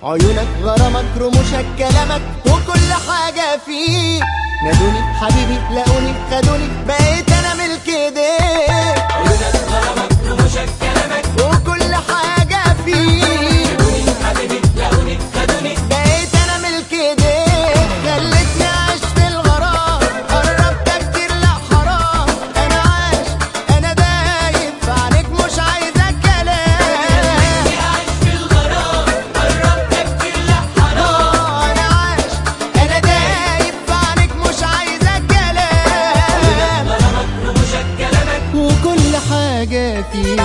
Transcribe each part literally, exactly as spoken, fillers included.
عيونك غرامك رموشك كلامك وكل حاجة فيك. نادوني حبيبي لاقوني خدوني بقيت انا ملك ايديك. عيونك غرامك رموشك كلامك وكل حاجة فيك. نادوني حبيبي لاقوني خدوني بقيت انا ملك ايديك. خلتني اعيش في الغرام قربت كتير لا حرام. انا عايش انا دايب في عينيك مش عايزة كلام. عايش في الغرام قربت كتير لا حرام. انا عايش انا دايب في عينيك مش عايزة كلام. غرامك رموشك كلامك وكل حاجة فيك.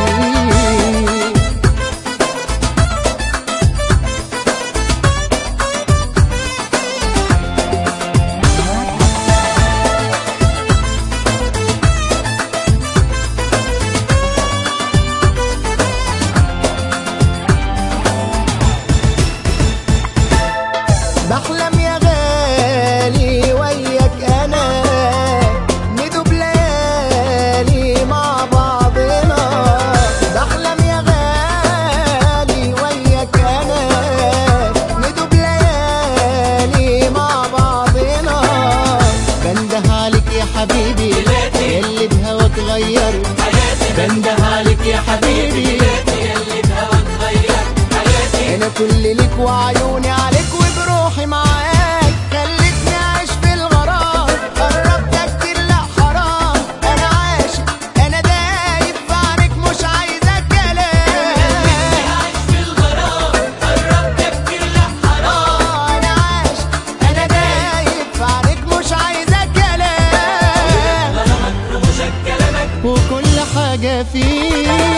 بحلم يا غالي وياك انا ندوب ليالي مع بعضنا. بحلم يا غالي وياك انا ندوب ليالي مع بعضنا. بنده عليك يا حبيبي ياللي بهواك غير حياتي. بنده عليك يا حبيبي ياللي بهواك غير حياتي. انا كل ليك وعيوني عليك وبروحي معاك. خلتني اعيش في الغرام قربت كتير لا حرام. انا عاشق انا دايب في عينيك مش عايزة كلام. عايش في الغرام قربت كتير لا حرام. انا عاشق انا دايب في عينيك مش عايزة كلام. غرامك رموشك كلامك وكل حاجة فيك.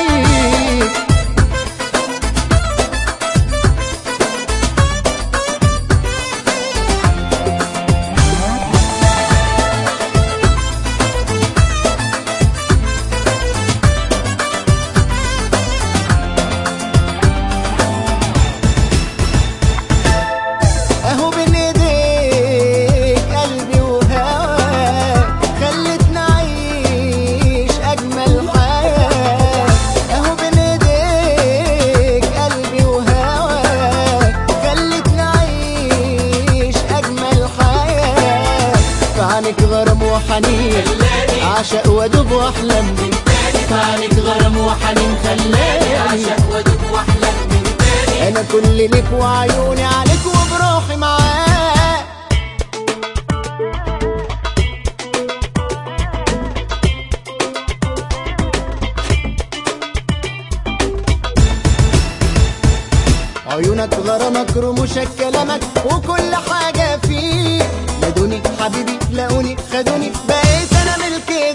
اهو بين ايديك قلبي وهواك خلتني اعيش اجمل حياة. اهو بين ايديك قلبي وهواك خلتني اعيش اجمل حياة. في عينيك غرام وحنين عاشق وادوب واحلم. في عينيك غرام وحنين خلاني عاشق وادوب واحلم من تاني. انا كل ليك وعيوني عليك وبروحي معاك. عيونك غرامك رموشك كلامك وكل حاجة فيك. نادوني حبيبي لاقوني خدوني بقيت انا ملك